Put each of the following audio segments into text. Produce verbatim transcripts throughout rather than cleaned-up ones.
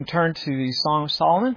Turn to the Song of Solomon.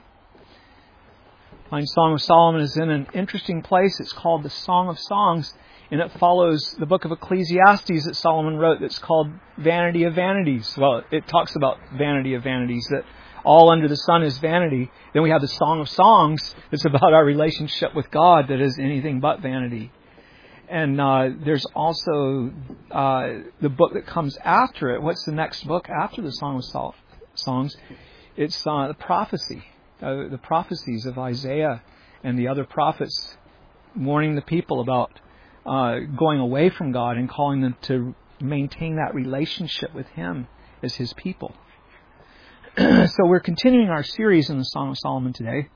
The Song of Solomon is in an interesting place. It's called the Song of Songs, and it follows the book of Ecclesiastes that Solomon wrote that's called Vanity of Vanities. Well, it talks about vanity of vanities, that all under the sun is vanity. Then we have the Song of Songs that's about our relationship with God that is anything but vanity. And uh, there's also uh, the book that comes after it. What's the next book after the Song of Sol- Songs? It's uh, the prophecy, uh, the prophecies of Isaiah and the other prophets warning the people about uh, going away from God and calling them to maintain that relationship with Him as His people. So we're continuing our series in the Song of Solomon today.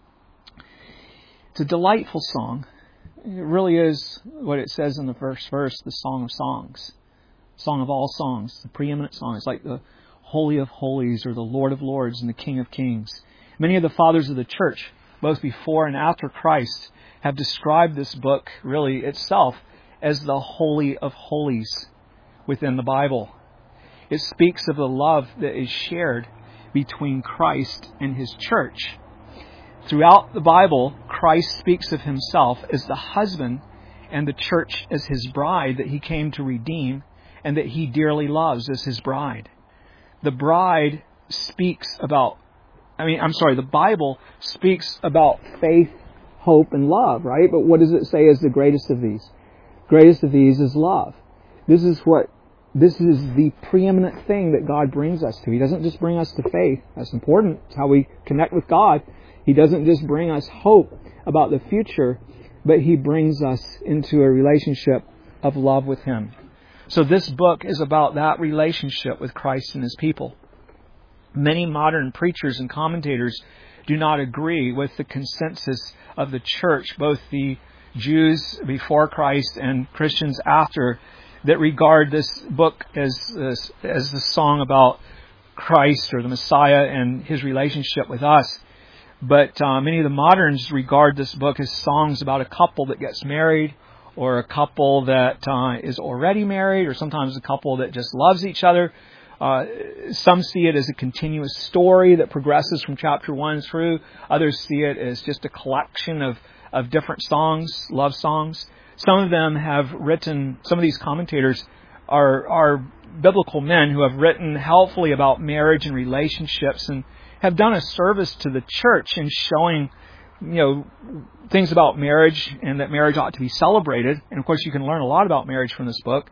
It's a delightful song. It really is what it says in the first verse, the Song of Songs. Song of all songs, the preeminent song. It's like the Holy of Holies, or the Lord of Lords, and the King of Kings. Many of the fathers of the church, both before and after Christ, have described this book, really itself, as the Holy of Holies within the Bible. It speaks of the love that is shared between Christ and His church. Throughout the Bible, Christ speaks of Himself as the husband and the church as His bride that He came to redeem and that He dearly loves as His bride. The bride speaks about, I mean, I'm sorry, the Bible speaks about faith, hope, and love, right? But what does it say is the greatest of these? Greatest of these is love. This is what, this is the preeminent thing that God brings us to. He doesn't just bring us to faith. That's important. It's how we connect with God. He doesn't just bring us hope about the future, but He brings us into a relationship of love with Him. So this book is about that relationship with Christ and His people. Many modern preachers and commentators do not agree with the consensus of the church, both the Jews before Christ and Christians after, that regard this book as, as, as the song about Christ or the Messiah and His relationship with us. But uh, many of the moderns regard this book as songs about a couple that gets married, or a couple that uh, is already married, or sometimes a couple that just loves each other. Uh, some see it as a continuous story that progresses from chapter one through. Others see it as just a collection of, of different songs, love songs. Some of them have written, some of these commentators are, are biblical men who have written helpfully about marriage and relationships and have done a service to the church in showing, you know, things about marriage and that marriage ought to be celebrated. And of course you can learn a lot about marriage from this book.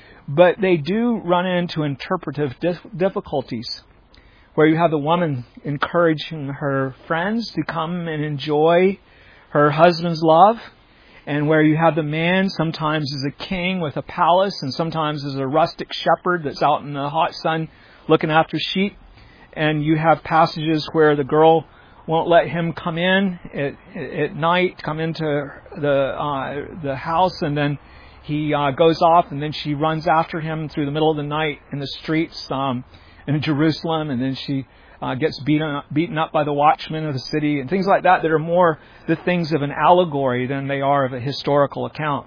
But they do run into interpretive dif- difficulties where you have the woman encouraging her friends to come and enjoy her husband's love, and where you have the man sometimes as a king with a palace and sometimes as a rustic shepherd that's out in the hot sun looking after sheep. And you have passages where the girl won't let him come in at, at night, come into the uh, the house, and then he uh, goes off, and then she runs after him through the middle of the night in the streets um, in Jerusalem, and then she uh, gets beaten up, beaten up by the watchmen of the city, and things like that that are more the things of an allegory than they are of a historical account.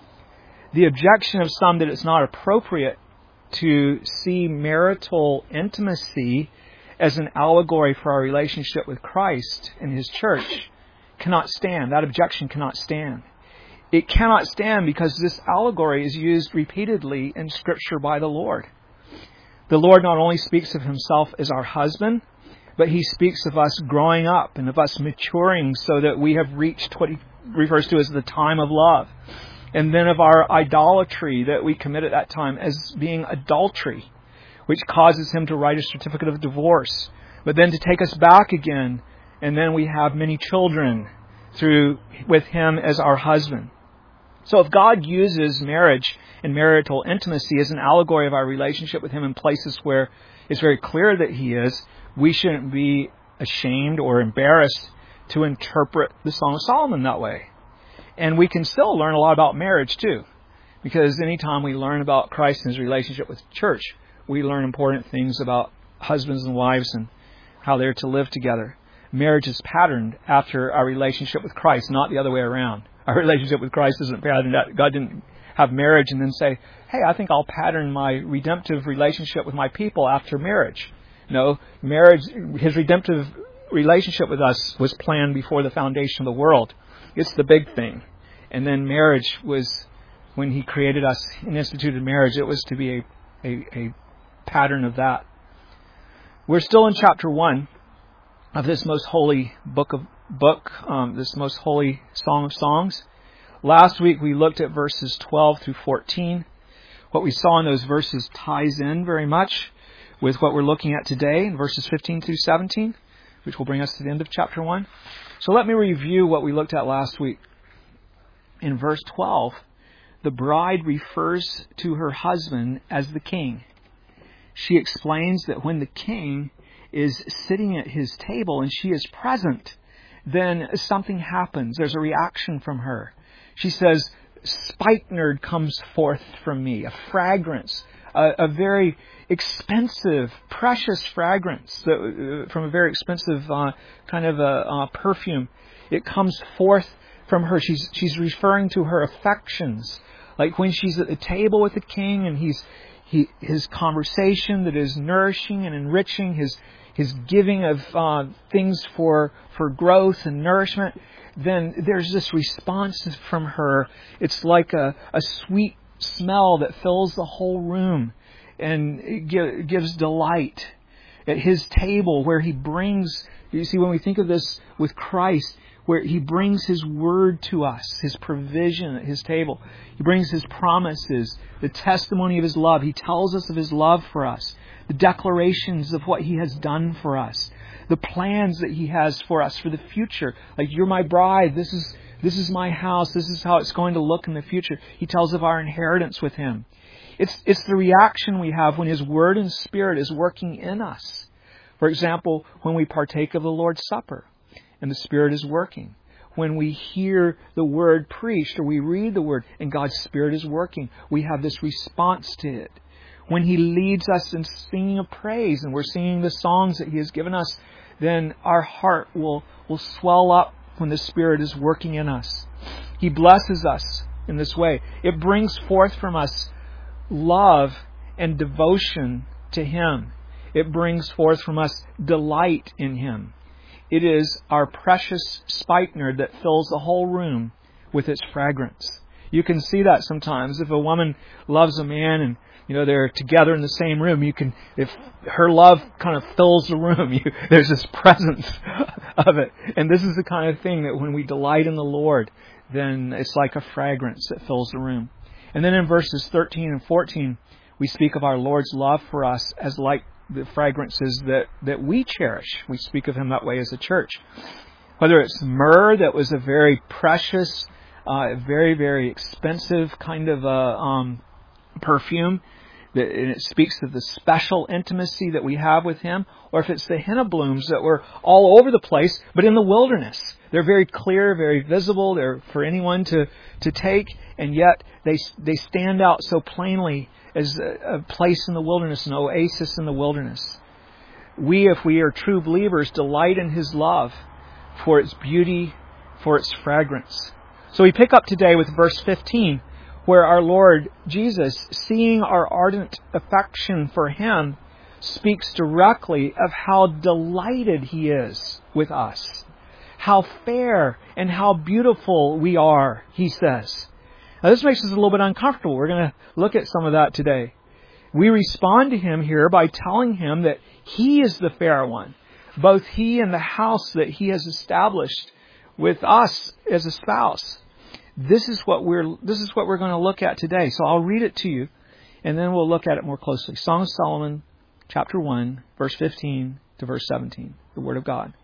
The objection of some that it's not appropriate to see marital intimacy as an allegory for our relationship with Christ and His church cannot stand. That objection cannot stand. It cannot stand because this allegory is used repeatedly in Scripture by the Lord. The Lord not only speaks of Himself as our husband, but He speaks of us growing up and of us maturing so that we have reached what He refers to as the time of love. And then of our idolatry that we commit at that time as being adultery, which causes Him to write a certificate of divorce, but then to take us back again, and then we have many children through with Him as our husband. So if God uses marriage and marital intimacy as an allegory of our relationship with Him in places where it's very clear that He is, we shouldn't be ashamed or embarrassed to interpret the Song of Solomon that way. And we can still learn a lot about marriage too, because anytime we learn about Christ and His relationship with the church, we learn important things about husbands and wives and how they're to live together. Marriage is patterned after our relationship with Christ, not the other way around. Our relationship with Christ isn't patterned. God didn't have marriage and then say, hey, I think I'll pattern my redemptive relationship with my people after marriage. No, marriage, His redemptive relationship with us was planned before the foundation of the world. It's the big thing. And then marriage was, when He created us and instituted marriage, it was to be a, a, a pattern of that. We're still in chapter one of this most holy book of book, um, this most holy Song of Songs. Last week we looked at verses twelve through fourteen. What we saw in those verses ties in very much with what we're looking at today in verses fifteen through seventeen, which will bring us to the end of chapter one. So let me review what we looked at last week. In verse twelve, the bride refers to her husband as the king. She explains that when the king is sitting at his table and she is present, then something happens. There's a reaction from her. She says, "Spikenard comes forth from me," a fragrance, a, a very expensive, precious fragrance that, uh, from a very expensive uh, kind of a uh, perfume. It comes forth from her. She's she's referring to her affections, like when she's at the table with the king and he's he his conversation that is nourishing and enriching, his his giving of uh, things for for growth and nourishment. Then there's this response from her. It's like a, a sweet smell that fills the whole room and it give, gives delight. At His table where He brings, you see, when we think of this with Christ, where He brings His word to us, His provision at His table. He brings His promises, the testimony of His love. He tells us of His love for us, the declarations of what He has done for us, the plans that He has for us for the future. Like, you're my bride. This is this is my house. This is how it's going to look in the future. He tells of our inheritance with Him. It's it's the reaction we have when His Word and Spirit is working in us. For example, when we partake of the Lord's Supper and the Spirit is working. When we hear the Word preached or we read the Word and God's Spirit is working, we have this response to it. When He leads us in singing of praise and we're singing the songs that He has given us, then our heart will, will swell up when the Spirit is working in us. He blesses us in this way. It brings forth from us love and devotion to Him. It brings forth from us delight in Him. It is our precious spikenard that fills the whole room with its fragrance. You can see that sometimes. If a woman loves a man and you know they're together in the same room, you can, if her love kind of fills the room, you, there's this presence of it. And this is the kind of thing that when we delight in the Lord, then it's like a fragrance that fills the room. And then in verses thirteen and fourteen, we speak of our Lord's love for us as like the fragrances that, that we cherish. We speak of Him that way as a church. Whether it's myrrh, that was a very precious, uh, very, very expensive kind of a um, perfume, that, and it speaks of the special intimacy that we have with Him, or if it's the henna blooms that were all over the place, but in the wilderness. They're very clear, very visible. They're for anyone to, to take, and yet they they stand out so plainly as a, a place in the wilderness, an oasis in the wilderness. We, if we are true believers, delight in His love for its beauty, for its fragrance. So we pick up today with verse fifteen, where our Lord Jesus, seeing our ardent affection for Him, speaks directly of how delighted He is with us. How fair and how beautiful we are, He says. Now this makes us a little bit uncomfortable. We're going to look at some of that today. We respond to Him here by telling Him that He is the fair one. Both He and the house that He has established with us as a spouse. This is what we're this is what we're going to look at today. So I'll read it to you, and then we'll look at it more closely. Song of Solomon, chapter one, verse fifteen to verse seventeen. The Word of God.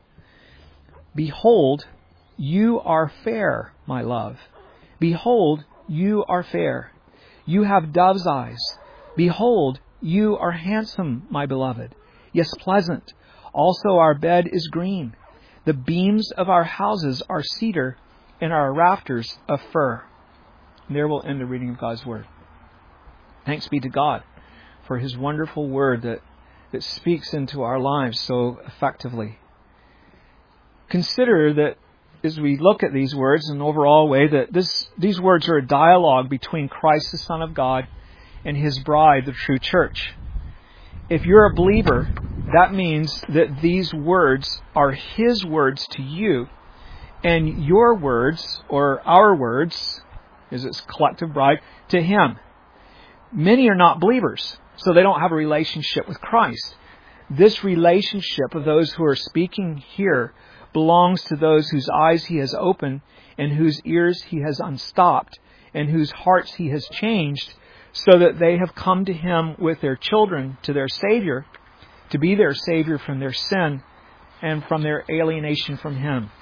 Behold, you are fair, my love. Behold, you are fair. You have dove's eyes. Behold, you are handsome, my beloved. Yes, pleasant. Also our bed is green. The beams of our houses are cedar, and our rafters of fir. And there we'll end the reading of God's Word. Thanks be to God for His wonderful Word that, that speaks into our lives so effectively. Consider that as we look at these words in an overall way, that this these words are a dialogue between Christ, the Son of God, and His bride, the true church. If you're a believer, that means that these words are His words to you, and your words, or our words, as its collective bride, to Him. Many are not believers, so they don't have a relationship with Christ. This relationship of those who are speaking here belongs to those whose eyes He has opened and whose ears He has unstopped and whose hearts He has changed, so that they have come to Him with their children, to their Savior, to be their Savior from their sin and from their alienation from Him.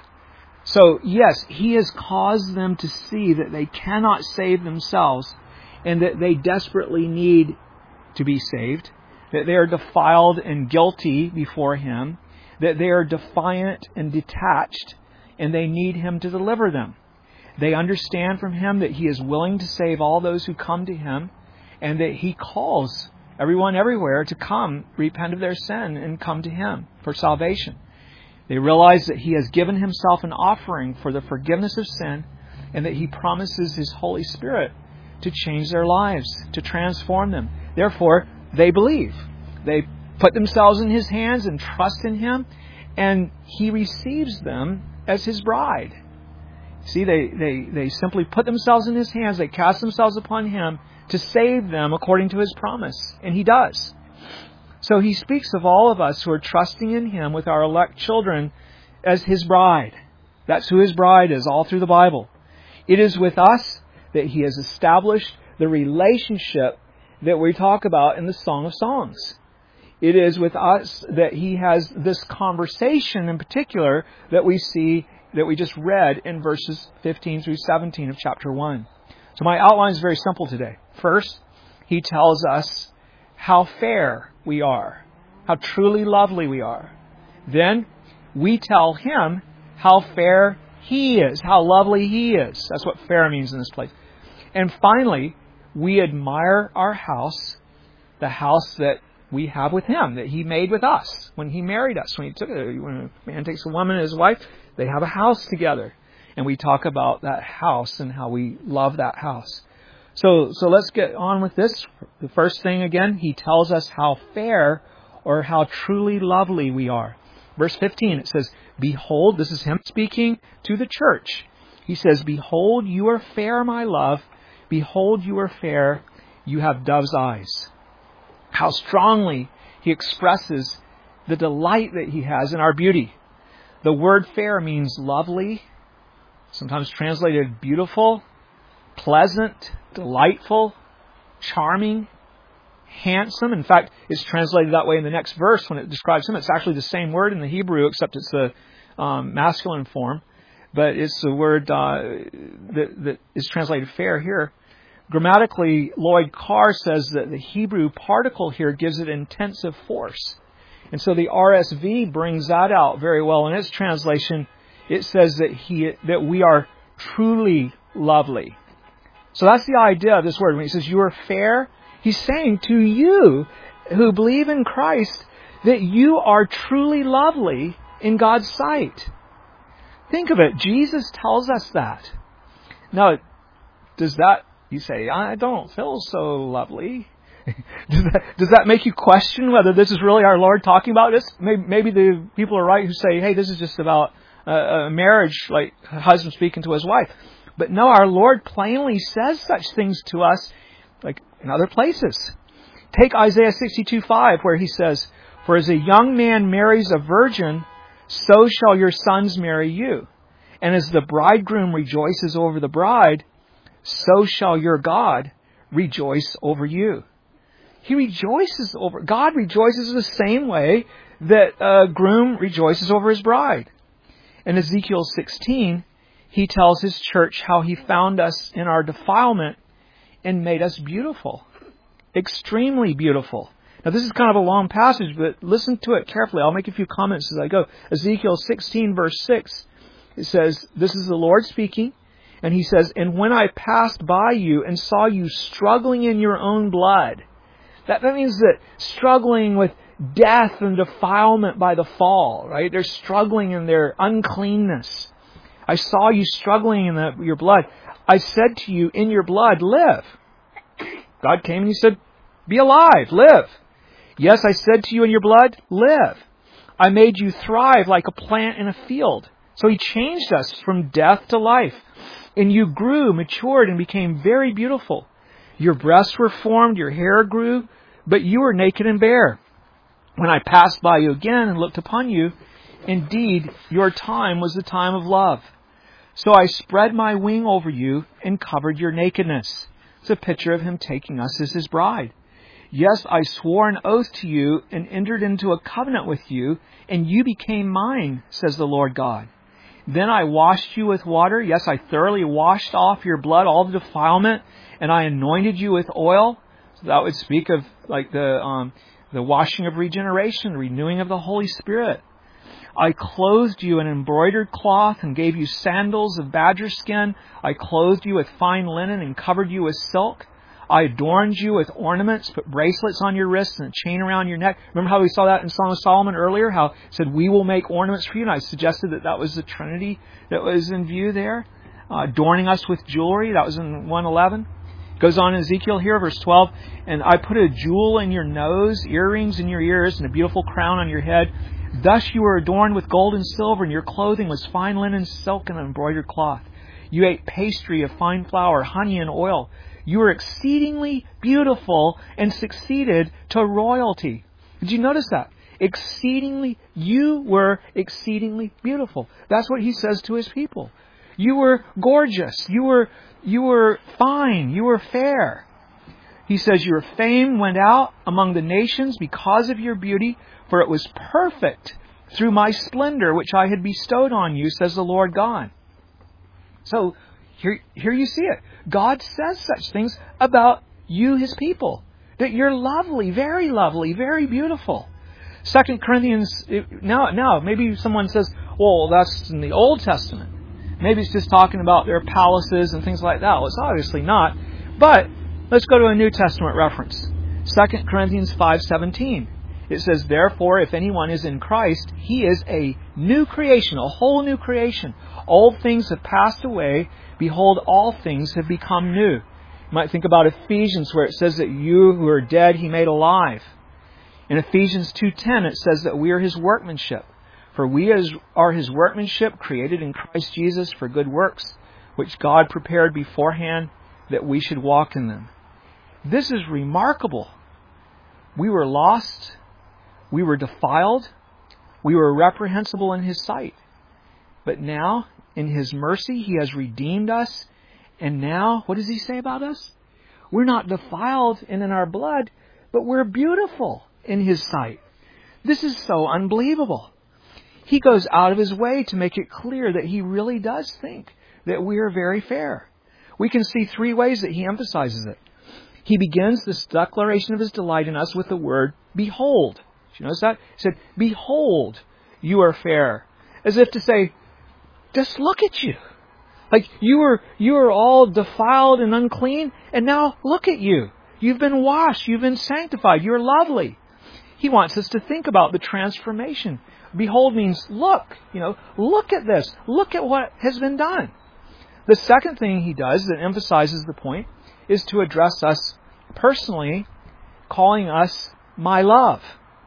So, yes, He has caused them to see that they cannot save themselves and that they desperately need to be saved, that they are defiled and guilty before Him, that they are defiant and detached, and they need Him to deliver them. They understand from Him that He is willing to save all those who come to Him, and that He calls everyone everywhere to come, repent of their sin, and come to Him for salvation. They realize that He has given Himself an offering for the forgiveness of sin, and that He promises His Holy Spirit to change their lives, to transform them. Therefore, they believe. They put themselves in His hands and trust in Him, and He receives them as His bride. See, they, they, they simply put themselves in His hands, they cast themselves upon Him to save them according to His promise, and He does. So He speaks of all of us who are trusting in Him with our elect children as His bride. That's who His bride is all through the Bible. It is with us that He has established the relationship that we talk about in the Song of Songs. It is with us that He has this conversation in particular that we see, that we just read in verses fifteen through seventeen of chapter one. So my outline is very simple today. First, He tells us how fair we are, how truly lovely we are. Then, we tell Him how fair He is, how lovely He is. That's what fair means in this place. And finally, we admire our house, the house that we have with Him, that He made with us when He married us. When He took, when a man takes a woman and his wife, they have a house together. And we talk about that house and how we love that house. So, so let's get on with this. The first thing again, He tells us how fair or how truly lovely we are. Verse fifteen, it says, "Behold," this is Him speaking to the church. He says, "Behold, you are fair, my love. Behold, you are fair. You have dove's eyes." How strongly He expresses the delight that He has in our beauty. The word fair means lovely, sometimes translated beautiful, pleasant, delightful, charming, handsome. In fact, it's translated that way in the next verse when it describes Him. It's actually the same word in the Hebrew, except it's the um, masculine form. But it's the word uh, that, that is translated fair here. Grammatically, Lloyd Carr says that the Hebrew particle here gives it intensive force. And so the R S V brings that out very well in its translation. It says that he that we are truly lovely. So that's the idea of this word. When He says you are fair, He's saying to you who believe in Christ that you are truly lovely in God's sight. Think of it. Jesus tells us that. Now, does that, you say, I don't feel so lovely. does, that, does that make you question whether this is really our Lord talking about this? Maybe, maybe the people are right who say, hey, this is just about a, a marriage, like a husband speaking to his wife. But no, our Lord plainly says such things to us, like in other places. Take Isaiah sixty-two five, where He says, "For as a young man marries a virgin, so shall your sons marry you. And as the bridegroom rejoices over the bride, so shall your God rejoice over you." He rejoices over, God rejoices the same way that a groom rejoices over his bride. In Ezekiel sixteen, He tells His church how He found us in our defilement and made us beautiful. Extremely beautiful. Now this is kind of a long passage, but listen to it carefully. I'll make a few comments as I go. Ezekiel sixteen verse six, it says, this is the Lord speaking, and He says, "And when I passed by you and saw you struggling in your own blood," that, that means that struggling with death and defilement by the fall, right? They're struggling in their uncleanness. "I saw you struggling in the, your blood. I said to you, in your blood, live." God came and He said, be alive, live. Yes, I said to you in your blood, live. I made you thrive like a plant in a field. So He changed us from death to life. And you grew, matured, and became very beautiful. Your breasts were formed, your hair grew, but you were naked and bare. When I passed by you again and looked upon you, indeed, your time was the time of love. So I spread my wing over you and covered your nakedness. It's a picture of Him taking us as His bride. Yes, I swore an oath to you and entered into a covenant with you, and you became mine, says the Lord God. Then I washed you with water. Yes, I thoroughly washed off your blood, all the defilement, and I anointed you with oil. So that would speak of like the um, the washing of regeneration, renewing of the Holy Spirit. I clothed you in embroidered cloth and gave you sandals of badger skin. I clothed you with fine linen and covered you with silk. I adorned you with ornaments, put bracelets on your wrists and a chain around your neck. Remember how we saw that in Song of Solomon earlier? How it said, we will make ornaments for you. And I suggested that that was the Trinity that was in view there. Uh, adorning us with jewelry. That was in one eleven. Goes on in Ezekiel here, verse twelve. And I put a jewel in your nose, earrings in your ears, and a beautiful crown on your head. Thus you were adorned with gold and silver, and your clothing was fine linen, silk, and embroidered cloth. You ate pastry of fine flour, honey, and oil. You were exceedingly beautiful and succeeded to royalty. Did you notice that? Exceedingly, you were exceedingly beautiful. That's what He says to His people. You were gorgeous. You were, you were fine. You were fair. He says, your fame went out among the nations because of your beauty, for it was perfect through my splendor, which I had bestowed on you, says the Lord God. So, Here, here you see it. God says such things about you, His people. That you're lovely, very lovely, very beautiful. Second Corinthians, now, now, maybe someone says, well, that's in the Old Testament. Maybe it's just talking about their palaces and things like that. Well, it's obviously not. But let's go to a New Testament reference. Second Corinthians five seventeen. It says, therefore, if anyone is in Christ, he is a new creation, a whole new creation. Old things have passed away. Behold, all things have become new. You might think about Ephesians, where it says that you who are dead, He made alive. In Ephesians two ten, it says that we are His workmanship. For we are His workmanship, created in Christ Jesus for good works, which God prepared beforehand that we should walk in them. This is remarkable. We were lost. We were defiled. We were reprehensible in His sight. But now, in His mercy, He has redeemed us. And now, what does He say about us? We're not defiled and in our blood, but we're beautiful in His sight. This is so unbelievable. He goes out of His way to make it clear that He really does think that we are very fair. We can see three ways that He emphasizes it. He begins this declaration of His delight in us with the word, behold. Did you notice that? He said, behold, you are fair. As if to say, just look at you. Like you were, you were all defiled and unclean, and now look at you. You've been washed. You've been sanctified. You're lovely. He wants us to think about the transformation. Behold means look. You know, look at this. Look at what has been done. The second thing He does that emphasizes the point is to address us personally, calling us my love.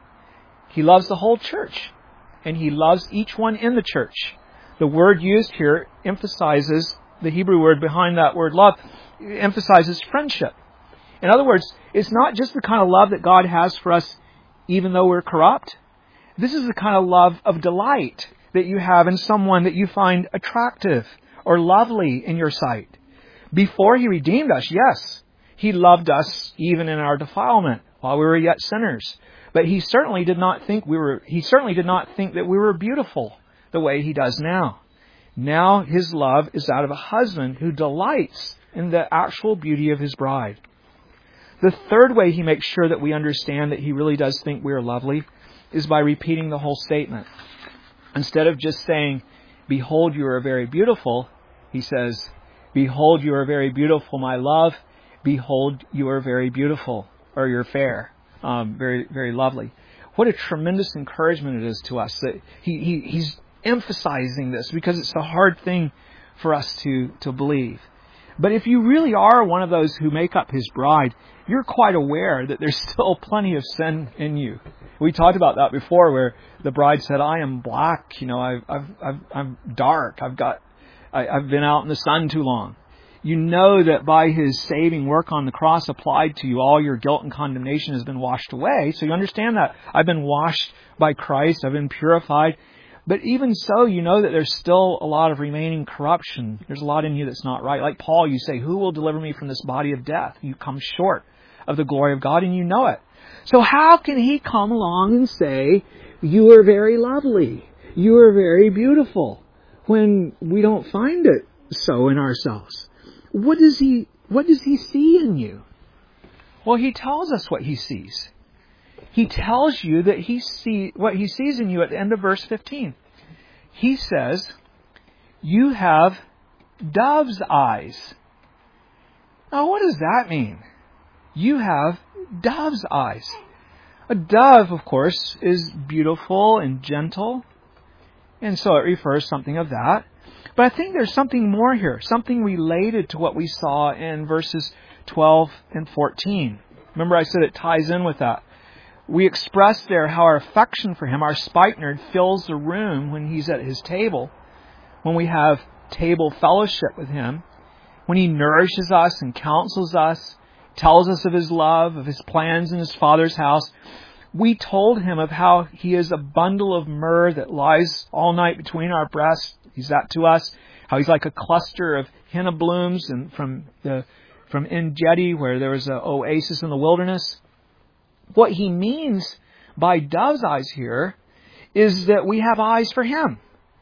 He loves the whole church, and He loves each one in the church. The word used here emphasizes, the Hebrew word behind that word love, emphasizes friendship. In other words, it's not just the kind of love that God has for us even though we're corrupt. This is the kind of love of delight that you have in someone that you find attractive or lovely in your sight. Before He redeemed us, yes, He loved us even in our defilement while we were yet sinners. But He certainly did not think we were, He certainly did not think that we were beautiful the way He does now. Now His love is out of a husband who delights in the actual beauty of his bride. The third way He makes sure that we understand that He really does think we are lovely is by repeating the whole statement. Instead of just saying, behold, you are very beautiful, He says, behold, you are very beautiful, my love. Behold, you are very beautiful, or you're fair, um, very, very lovely. What a tremendous encouragement it is to us that he, he He's emphasizing this because it's a hard thing for us to, to believe. But if you really are one of those who make up His bride, you're quite aware that there's still plenty of sin in you. We talked about that before, where the bride said, "I am black. You know, I've, I've, I've, I'm dark. I've got, I, I've been out in the sun too long." You know that by His saving work on the cross applied to you, all your guilt and condemnation has been washed away. So you understand that. I've been washed by Christ. I've been purified. But even so, you know that there's still a lot of remaining corruption. There's a lot in you that's not right. Like Paul, you say, "Who will deliver me from this body of death?" You come short of the glory of God, and you know it. So how can He come along and say, "You are very lovely, you are very beautiful," when we don't find it so in ourselves? What does He, what does He see in you? Well, He tells us what He sees. He tells you that He see what He sees in you at the end of verse fifteen. He says, "You have dove's eyes." Now, what does that mean? You have dove's eyes. A dove, of course, is beautiful and gentle, and so it refers something of that. But I think there's something more here, something related to what we saw in verses twelve and fourteen. Remember, I said it ties in with that. We express there how our affection for Him, our spikenard, fills the room when He's at His table, when we have table fellowship with Him, when He nourishes us and counsels us, tells us of His love, of His plans in His Father's house. We told Him of how He is a bundle of myrrh that lies all night between our breasts. He's that to us. How He's like a cluster of henna blooms and from the from En Gedi, where there was an oasis in the wilderness. What He means by dove's eyes here is that we have eyes for Him.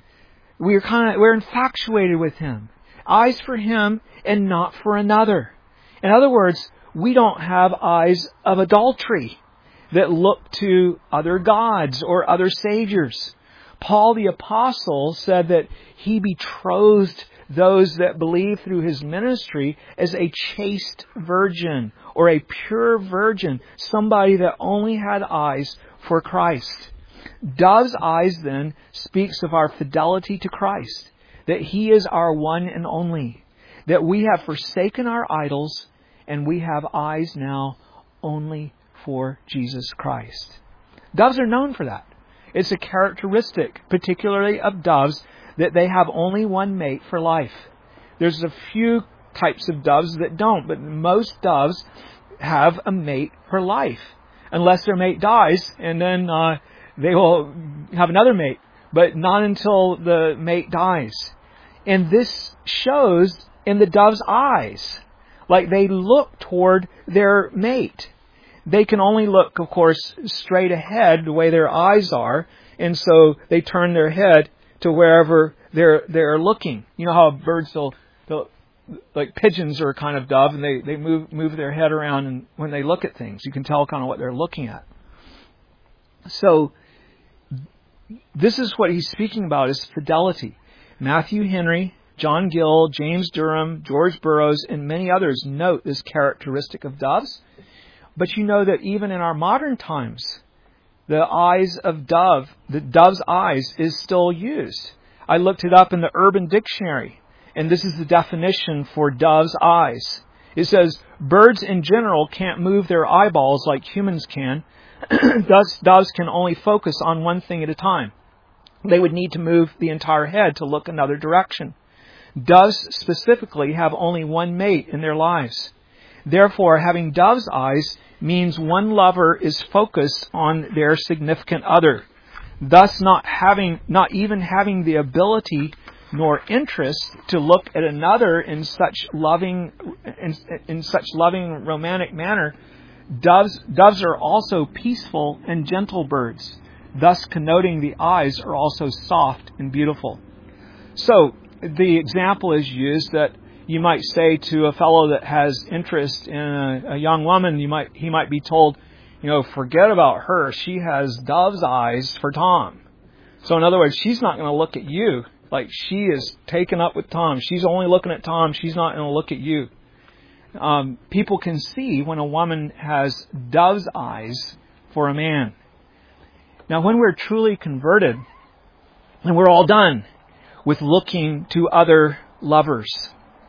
We're kind of we're infatuated with Him. Eyes for Him and not for another. In other words, we don't have eyes of adultery that look to other gods or other saviors. Paul the Apostle said that he betrothed those that believe through his ministry as a chaste virgin or a pure virgin, somebody that only had eyes for Christ. Dove's eyes then speaks of our fidelity to Christ, that He is our one and only, that we have forsaken our idols and we have eyes now only for Jesus Christ. Doves are known for that. It's a characteristic, particularly of doves, that they have only one mate for life. There's a few types of doves that don't, but most doves have a mate for life, unless their mate dies, and then uh, they will have another mate, but not until the mate dies. And this shows in the dove's eyes, like they look toward their mate. They can only look, of course, straight ahead the way their eyes are, and so they turn their head to wherever they're they're looking. You know how birds will, they'll, like pigeons are a kind of dove, and they, they move move their head around, and when they look at things, you can tell kind of what they're looking at. So this is what he's speaking about, is fidelity. Matthew Henry, John Gill, James Durham, George Burroughs, and many others note this characteristic of doves. But you know that even in our modern times, the eyes of dove, the dove's eyes is still used. I looked it up in the Urban Dictionary, and this is the definition for dove's eyes. It says, birds in general can't move their eyeballs like humans can. Thus, doves can only focus on one thing at a time. They would need to move the entire head to look another direction. Doves specifically have only one mate in their lives. Therefore, having dove's eyes means one lover is focused on their significant other, thus not having, not even having the ability nor interest to look at another in such loving, in, in such loving romantic manner. Doves, doves are also peaceful and gentle birds, thus connoting the eyes are also soft and beautiful. So the example is used that you might say to a fellow that has interest in a, a young woman, you might he might be told, you know, forget about her. She has dove's eyes for Tom. So in other words, she's not going to look at you. Like she is taken up with Tom. She's only looking at Tom. She's not going to look at you. Um, people can see when a woman has dove's eyes for a man. Now, when we're truly converted, and we're all done with looking to other lovers,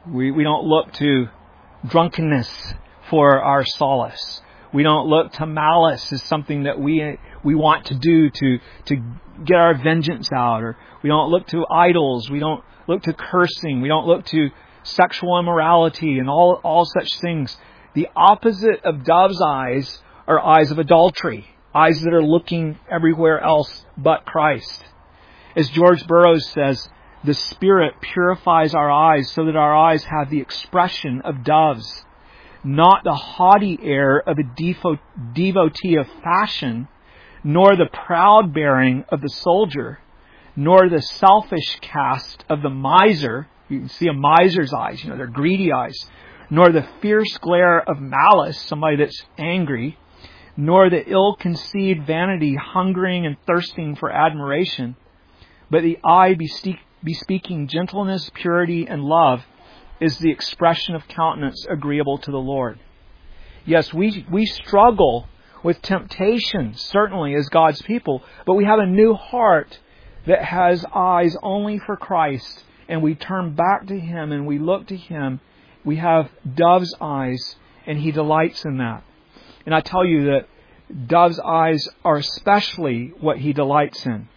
We, we don't look to drunkenness for our solace. We don't look to malice as something that we we want to do to, to get our vengeance out. Or we don't look to idols. We don't look to cursing. We don't look to sexual immorality and all, all such things. The opposite of dove's eyes are eyes of adultery. Eyes that are looking everywhere else but Christ. As George Burroughs says, the Spirit purifies our eyes so that our eyes have the expression of doves, not the haughty air of a defo- devotee of fashion, nor the proud bearing of the soldier, nor the selfish cast of the miser. You can see a miser's eyes, you know, they're greedy eyes, nor the fierce glare of malice, somebody that's angry, nor the ill-conceived vanity hungering and thirsting for admiration, but the eye bespeaking gentleness, purity, and love is the expression of countenance agreeable to the Lord. Yes, we we struggle with temptation, certainly, as God's people, but we have a new heart that has eyes only for Christ, and we turn back to Him and we look to Him. We have dove's eyes, and He delights in that. And I tell you that dove's eyes are especially what He delights in.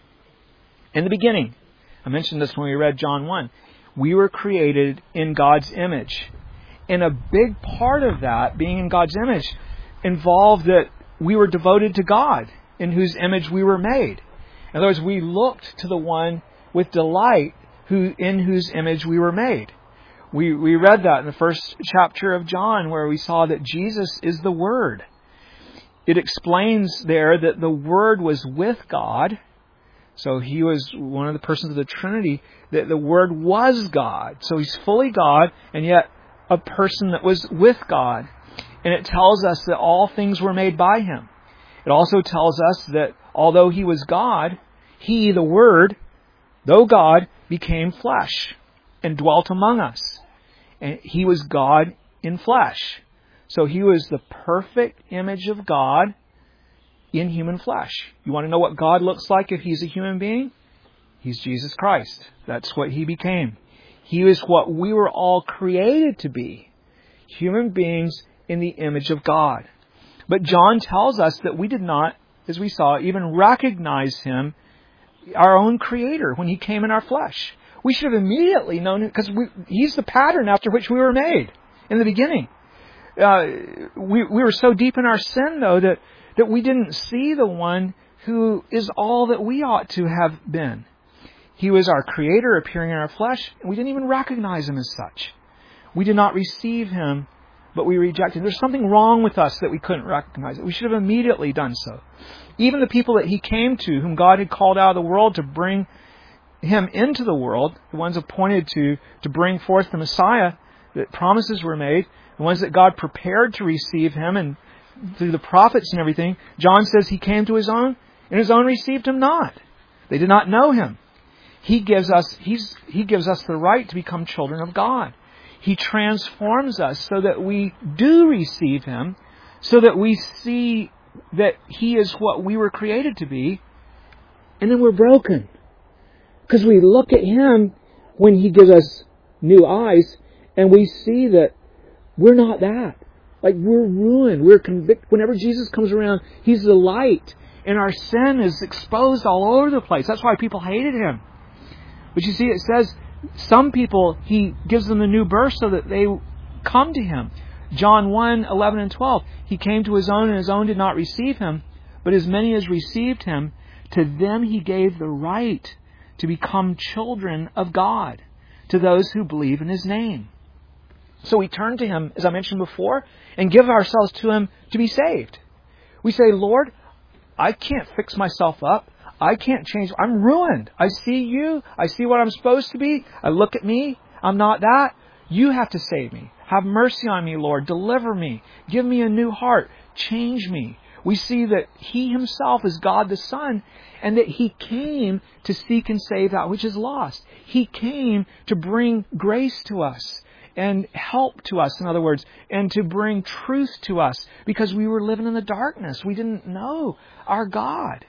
In the beginning, I mentioned this when we read John one, we were created in God's image. And a big part of that, being in God's image, involved that we were devoted to God, in whose image we were made. In other words, we looked to the one with delight who in whose image we were made. We we read that in the first chapter of John, where we saw that Jesus is the Word. It explains there that the Word was with God. So He was one of the persons of the Trinity, that the Word was God. So He's fully God, and yet a person that was with God. And it tells us that all things were made by Him. It also tells us that although He was God, He, the Word, though God, became flesh and dwelt among us. And He was God in flesh. So He was the perfect image of God in human flesh. You want to know what God looks like if He's a human being? He's Jesus Christ. That's what He became. He was what we were all created to be. Human beings in the image of God. But John tells us that we did not, as we saw, even recognize Him, our own Creator, when He came in our flesh. We should have immediately known Him, because He's the pattern after which we were made in the beginning. Uh, we, we were so deep in our sin, though, that, that we didn't see the one who is all that we ought to have been. He was our Creator appearing in our flesh, and we didn't even recognize Him as such. We did not receive Him, but we rejected Him. There's something wrong with us that we couldn't recognize it. We should have immediately done so. Even the people that He came to, whom God had called out of the world to bring Him into the world, the ones appointed to, to bring forth the Messiah, that promises were made, the ones that God prepared to receive Him, and through the prophets and everything, John says He came to His own, and His own received Him not. They did not know Him. He gives us, he's, He gives us the right to become children of God. He transforms us so that we do receive Him, so that we see that He is what we were created to be, and then we're broken. Because we look at Him when He gives us new eyes, and we see that we're not that. Like, we're ruined. We're convicted. Whenever Jesus comes around, He's the light, and our sin is exposed all over the place. That's why people hated Him. But you see, it says, some people, He gives them a new birth so that they come to Him. John one, eleven and twelve. He came to His own, and His own did not receive Him. But as many as received Him, to them He gave the right to become children of God, to those who believe in His name. So we turn to Him, as I mentioned before, and give ourselves to Him to be saved. We say, Lord, I can't fix myself up. I can't change. I'm ruined. I see You. I see what I'm supposed to be. I look at me. I'm not that. You have to save me. Have mercy on me, Lord. Deliver me. Give me a new heart. Change me. We see that He Himself is God the Son, and that He came to seek and save that which is lost. He came to bring grace to us and help to us, in other words, and to bring truth to us, because we were living in the darkness. We didn't know our God.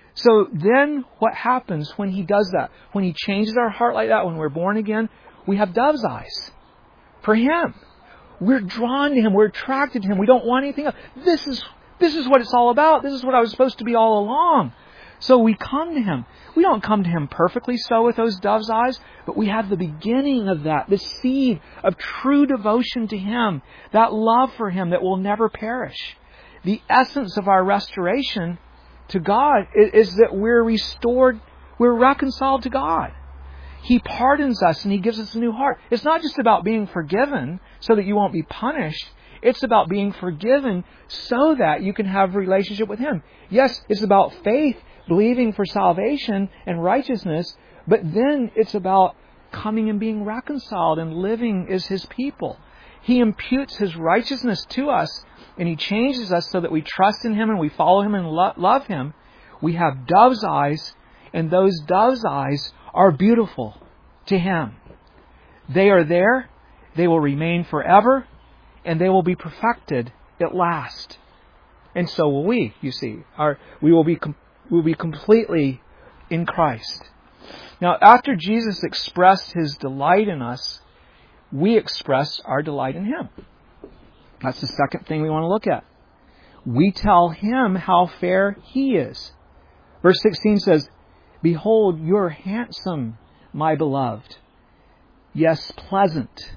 So then what happens when He does that? When He changes our heart like that, when we're born again, we have dove's eyes. for Him. We're drawn to Him. We're attracted to Him. We don't want anything else. This is, this is what it's all about. This is what I was supposed to be all along. So we come to Him. We don't come to Him perfectly so with those dove's eyes, but we have the beginning of that, the seed of true devotion to Him, that love for Him that will never perish. The essence of our restoration to God is that we're restored, we're reconciled to God. He pardons us and He gives us a new heart. It's not just about being forgiven so that you won't be punished. It's about being forgiven so that you can have a relationship with Him. Yes, it's about faith, believing for salvation and righteousness, but then it's about coming and being reconciled and living as His people. He imputes His righteousness to us, and He changes us so that we trust in Him and we follow Him and lo- love Him. We have dove's eyes, and those dove's eyes are beautiful to Him. They are there, they will remain forever, and they will be perfected at last. And so will we, you see. Our, we will be com- we will be completely in Christ. Now, after Jesus expressed His delight in us, we express our delight in Him. That's the second thing we want to look at. We tell Him how fair He is. Verse sixteen says, "Behold, you're handsome, my beloved. Yes, pleasant."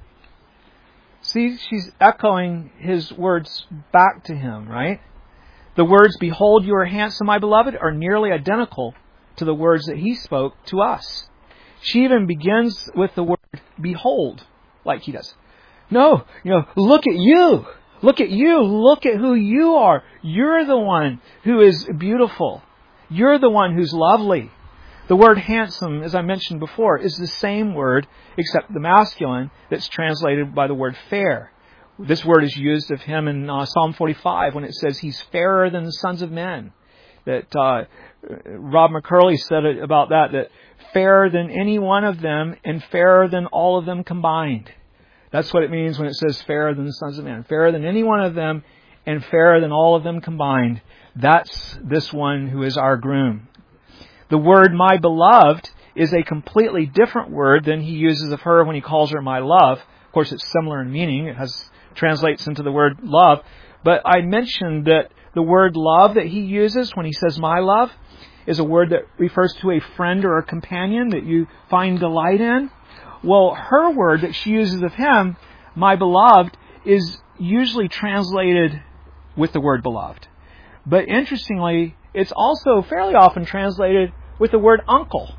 See, she's echoing His words back to Him, right? The words, "Behold, you are handsome, my beloved," are nearly identical to the words that He spoke to us. She even begins with the word, "behold," like He does. No, you know, look at you. Look at you. Look at who you are. You're the one who is beautiful. You're the one who's lovely. The word handsome, as I mentioned before, is the same word, except the masculine, that's translated by the word fair. This word is used of Him in uh, Psalm forty-five when it says He's fairer than the sons of men. That uh, Rob McCurley said about that, that fairer than any one of them and fairer than all of them combined. That's what it means when it says fairer than the sons of men. Fairer than any one of them and fairer than all of them combined. That's this one who is our groom. The word "my beloved" is a completely different word than He uses of her when He calls her "my love." Of course, it's similar in meaning. It has translates into the word love. But I mentioned that the word love that He uses when He says "my love" is a word that refers to a friend or a companion that you find delight in. Well, her word that she uses of Him, "my beloved," is usually translated with the word beloved. But interestingly, it's also fairly often translated with the word uncle.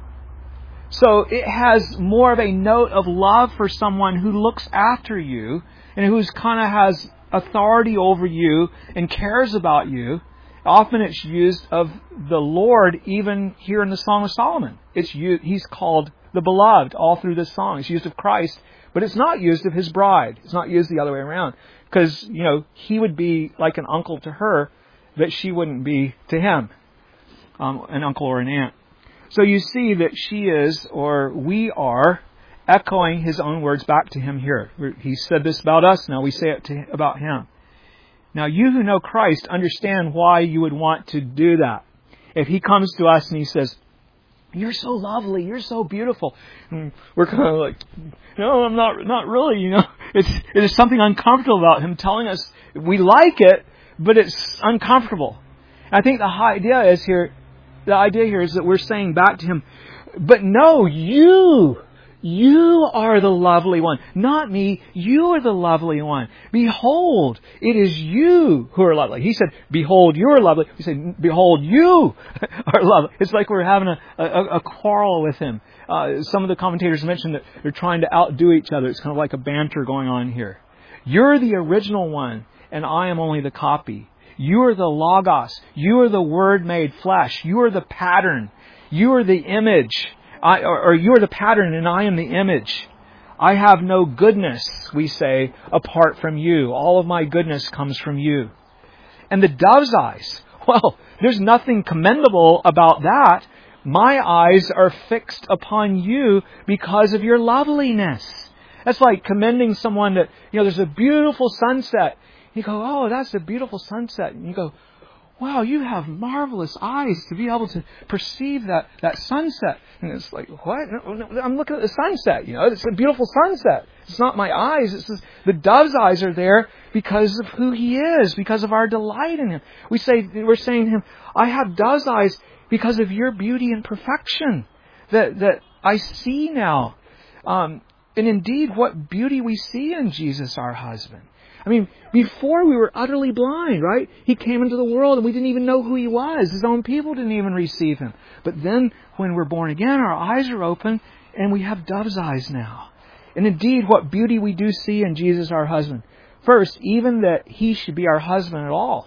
So it has more of a note of love for someone who looks after you and who's kind of has authority over you and cares about you. Often it's used of the Lord, even here in the Song of Solomon. It's used, He's called the beloved all through this song. It's used of Christ, but it's not used of His bride. It's not used the other way around. Because, you know, He would be like an uncle to her, but she wouldn't be to Him, um, an uncle or an aunt. So you see that she is, or we are, echoing His own words back to Him here. He said this about us, now we say it to, about Him. Now you who know Christ understand why you would want to do that. If He comes to us and He says, "You're so lovely, you're so beautiful," and we're kind of like, "No, I'm not, not really," you know. It's, it is something uncomfortable about Him telling us we like it, but it's uncomfortable. I think the idea is here, the idea here is that we're saying back to Him, "But no, you, you are the lovely one. Not me, you are the lovely one. Behold, it is you who are lovely." He said, "Behold, you are lovely." We say, "Behold, you are lovely." It's like we're having a, a, a quarrel with Him. Uh, some of the commentators mentioned that they're trying to outdo each other. It's kind of like a banter going on here. You're the original one, and I am only the copy. You are the Logos. You are the Word made flesh. You are the pattern. You are the image. I, or, or you are the pattern, and I am the image. I have no goodness, we say, apart from you. All of my goodness comes from you. And the dove's eyes. Well, there's nothing commendable about that. My eyes are fixed upon you because of your loveliness. That's like commending someone that, you know, there's a beautiful sunset. You go, "Oh, that's a beautiful sunset." And you go, wow, you have marvelous eyes to be able to perceive that, that sunset. And it's like, what? I'm looking at the sunset, you know. It's a beautiful sunset. It's not my eyes. It's just, the dove's eyes are there because of who He is, because of our delight in Him. We say, we're saying to Him, I have dove's eyes because of your beauty and perfection that, that I see now. Um, and indeed, what beauty we see in Jesus, our husband. I mean, before we were utterly blind, right? He came into the world and we didn't even know who He was. His own people didn't even receive Him. But then when we're born again, our eyes are open and we have dove's eyes now. And indeed, what beauty we do see in Jesus, our husband. First, even that He should be our husband at all.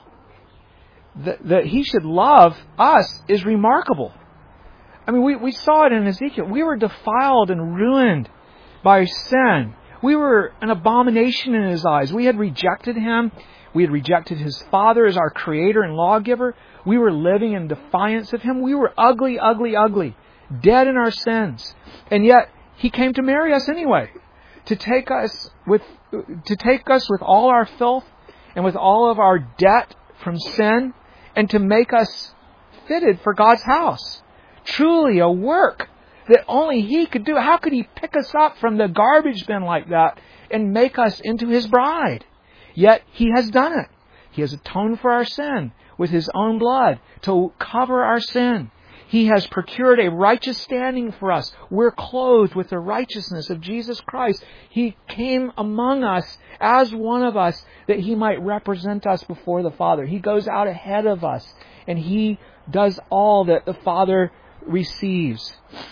That, that He should love us is remarkable. I mean, we, we saw it in Ezekiel. We were defiled and ruined by sin. We were an abomination in His eyes. We had rejected Him. We had rejected His Father as our Creator and lawgiver. We were living in defiance of Him. We were ugly, ugly, ugly, dead in our sins. And yet He came to marry us anyway, to take us with, to take us with all our filth and with all of our debt from sin, and to make us fitted for God's house. Truly a work that only He could do. How could He pick us up from the garbage bin like that and make us into His bride? Yet He has done it. He has atoned for our sin with His own blood to cover our sin. He has procured a righteous standing for us. We're clothed with the righteousness of Jesus Christ. He came among us as one of us that He might represent us before the Father. He goes out ahead of us and He does all that the Father receives.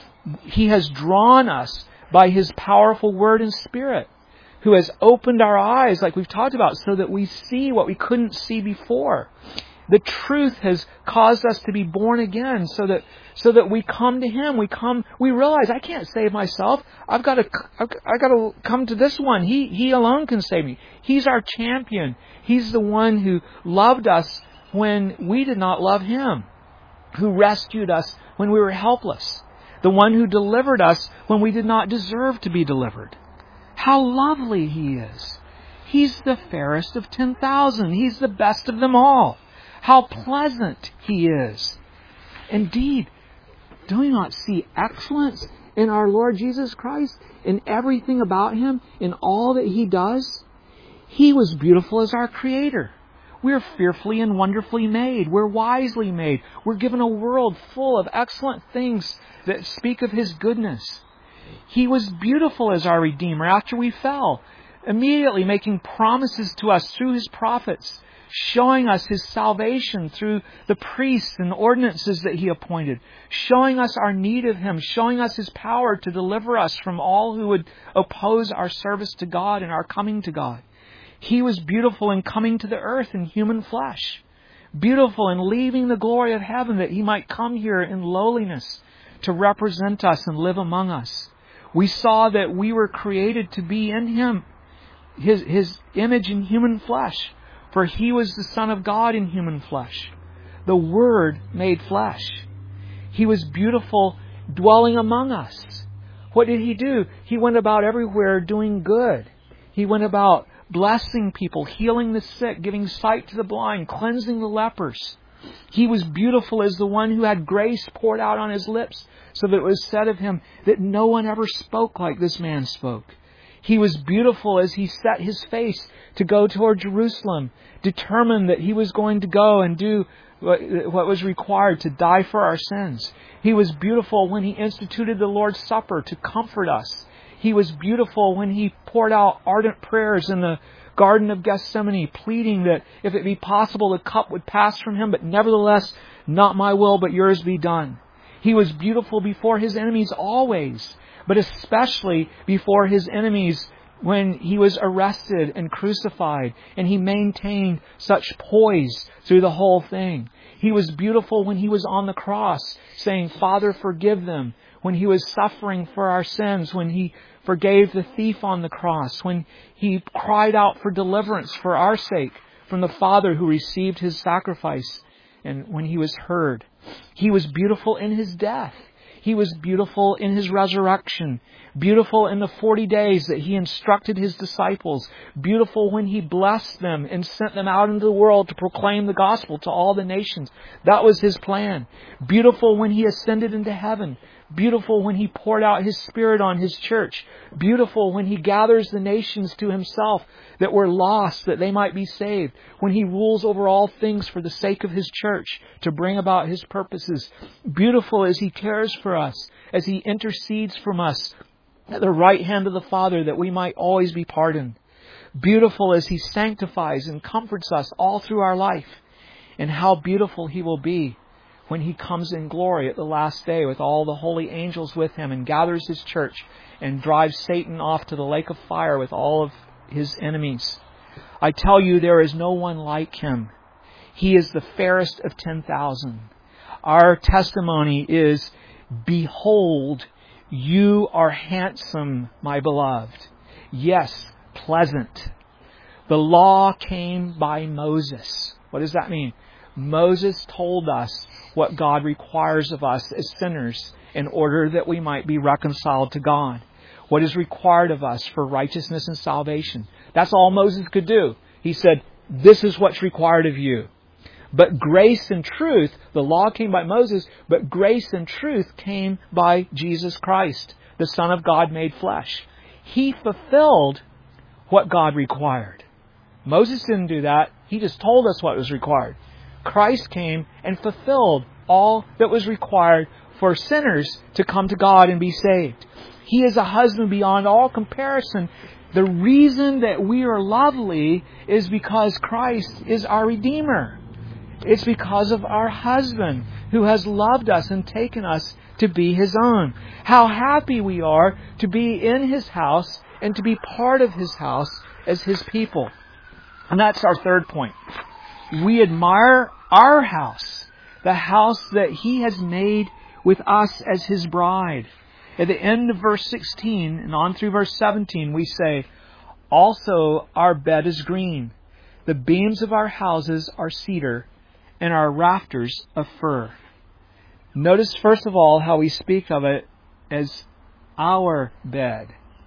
He has drawn us by His powerful Word and Spirit, who has opened our eyes, like we've talked about, so that we see what we couldn't see before. The truth has caused us to be born again, so that so that we come to Him. We come. We realize I can't save myself. I've got to. I've got to come to this one. He He alone can save me. He's our champion. He's the one who loved us when we did not love Him, who rescued us when we were helpless. The one who delivered us when we did not deserve to be delivered. How lovely He is. He's the fairest of ten thousand. He's the best of them all. How pleasant He is. Indeed, do we not see excellence in our Lord Jesus Christ, in everything about Him, in all that He does? He was beautiful as our Creator. We're fearfully and wonderfully made. We're wisely made. We're given a world full of excellent things that speak of His goodness. He was beautiful as our Redeemer after we fell, immediately making promises to us through His prophets, showing us His salvation through the priests and ordinances that He appointed, showing us our need of Him, showing us His power to deliver us from all who would oppose our service to God and our coming to God. He was beautiful in coming to the earth in human flesh, beautiful in leaving the glory of heaven that He might come here in lowliness to represent us and live among us. We saw that we were created to be in Him, His, His image in human flesh, for He was the Son of God in human flesh, the Word made flesh. He was beautiful dwelling among us. What did He do? He went about everywhere doing good. He went about blessing people, healing the sick, giving sight to the blind, cleansing the lepers. He was beautiful as the one who had grace poured out on His lips, so that it was said of Him that no one ever spoke like this man spoke. He was beautiful as He set His face to go toward Jerusalem, determined that He was going to go and do what was required to die for our sins. He was beautiful when He instituted the Lord's Supper to comfort us. He was beautiful when He poured out ardent prayers in the Garden of Gethsemane, pleading that if it be possible, the cup would pass from Him, but nevertheless, not my will, but yours be done. He was beautiful before His enemies always, but especially before His enemies when He was arrested and crucified, and He maintained such poise through the whole thing. He was beautiful when He was on the cross, saying, Father, forgive them. When He was suffering for our sins, when He forgave the thief on the cross, when He cried out for deliverance for our sake from the Father who received His sacrifice, and when He was heard. He was beautiful in His death. He was beautiful in His resurrection, beautiful in the forty days that He instructed His disciples, beautiful when He blessed them and sent them out into the world to proclaim the gospel to all the nations. That was His plan. Beautiful when He ascended into heaven. Beautiful when He poured out His Spirit on His church. Beautiful when He gathers the nations to Himself that were lost, that they might be saved. When He rules over all things for the sake of His church, to bring about His purposes. Beautiful as He cares for us, as He intercedes from us at the right hand of the Father, that we might always be pardoned. Beautiful as He sanctifies and comforts us all through our life. And how beautiful He will be when He comes in glory at the last day with all the holy angels with Him and gathers His church and drives Satan off to the lake of fire with all of His enemies. I tell you, there is no one like Him. He is the fairest of ten thousand. Our testimony is, behold, you are handsome, my beloved. Yes, pleasant. The law came by Moses. What does that mean? Moses told us what God requires of us as sinners in order that we might be reconciled to God. What is required of us for righteousness and salvation. That's all Moses could do. He said, this is what's required of you. But grace and truth, the law came by Moses, but grace and truth came by Jesus Christ, the Son of God made flesh. He fulfilled what God required. Moses didn't do that. He just told us what was required. Christ came and fulfilled all that was required for sinners to come to God and be saved. He is a husband beyond all comparison. The reason that we are lovely is because Christ is our Redeemer. It's because of our husband who has loved us and taken us to be His own. How happy we are to be in His house and to be part of His house as His people. And that's our third point. We admire our house, the house that He has made with us as His bride. At the end of verse sixteen and on through verse seventeen, we say, also our bed is green. The beams of our houses are cedar, and our rafters of fir. Notice first of all how we speak of it as our bed,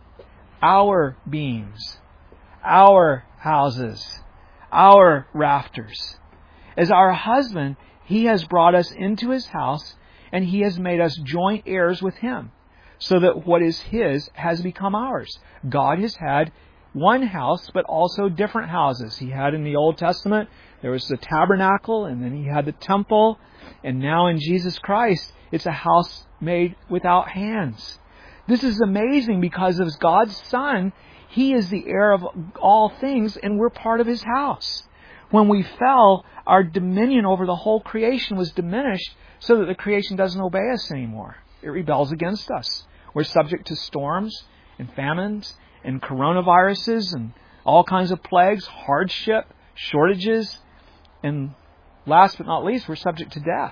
our beams, our houses, our rafters. As our husband, He has brought us into His house and He has made us joint heirs with Him, so that what is His has become ours. God has had one house, but also different houses. He had in the Old Testament, there was the tabernacle, and then He had the temple, and now in Jesus Christ, it's a house made without hands. This is amazing because as God's Son, He is the heir of all things, and we're part of His house. When we fell, our dominion over the whole creation was diminished so that the creation doesn't obey us anymore. It rebels against us. We're subject to storms and famines and coronaviruses and all kinds of plagues, hardship, shortages, and last but not least, we're subject to death.